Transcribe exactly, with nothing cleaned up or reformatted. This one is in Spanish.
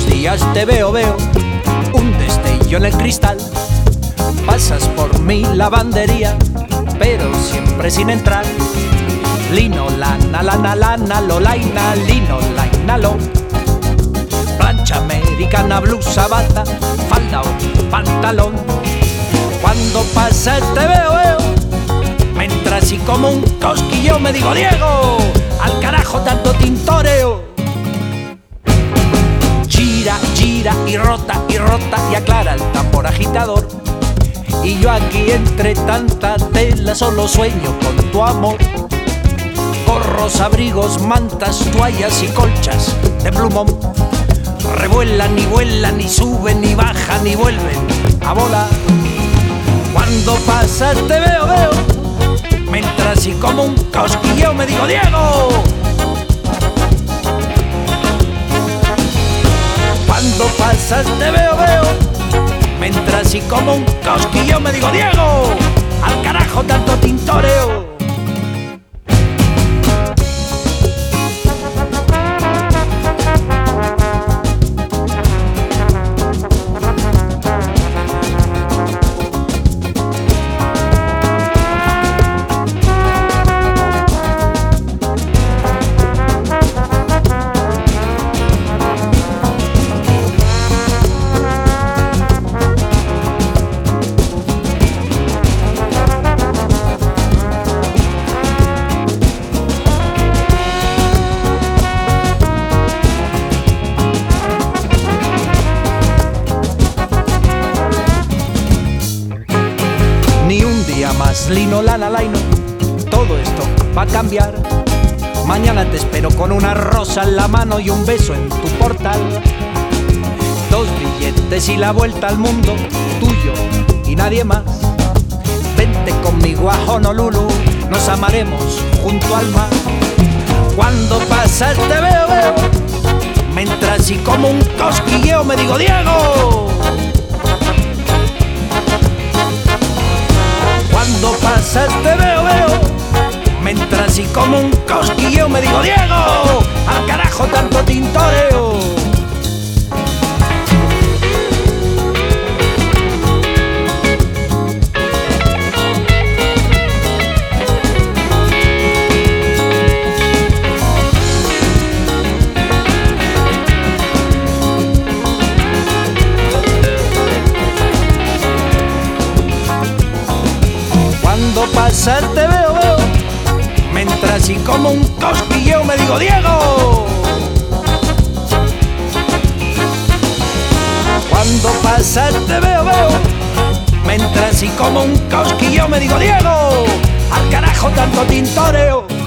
días te veo, veo un destello en el cristal. Pasas por mi lavandería, pero siempre sin entrar. Lino, lana, lana, lana, lolaina, lino, laina, lo. Plancha americana, blusa, bata, falda o pantalón. Cuando pasas te veo, veo, me entra así como un cosquillo. Me digo, Diego, al carajo tanto tintoreo. Gira, gira y rota y rota y aclara el tambor agitador. Y yo aquí entre tanta tela solo sueño con tu amor. Gorros, abrigos, mantas, toallas y colchas de plumón. Revuelan y vuelan y suben y bajan y vuelven a volar. Cuando pasas te veo, veo, me entra así como un cosquilleo. Me digo, Diego. Cuando pasas te veo, veo, me entra así como un cosquilleo. Me digo, Diego, al carajo tanto tintoreo. Ni un día más, lino, lana, laino, todo esto va a cambiar. Mañana te espero con una rosa en la mano y un beso en tu portal. Dos billetes y la vuelta al mundo, tuyo y nadie más. Vente conmigo a Honolulu, nos amaremos junto al mar. Cuando pasas te veo, veo, me entra así como un cosquilleo. Me digo, Diego. Cuando pasas te veo, veo, me entra así como un cosquilleo. Me digo, Diego, al carajo tanto tintoreo. Cuando pasas te veo, veo, me entra así como un cosquilleo. Me digo, Diego. Cuando pasas te veo, veo, me entra así como un cosquilleo. Me digo, Diego, al carajo tanto tintoreo.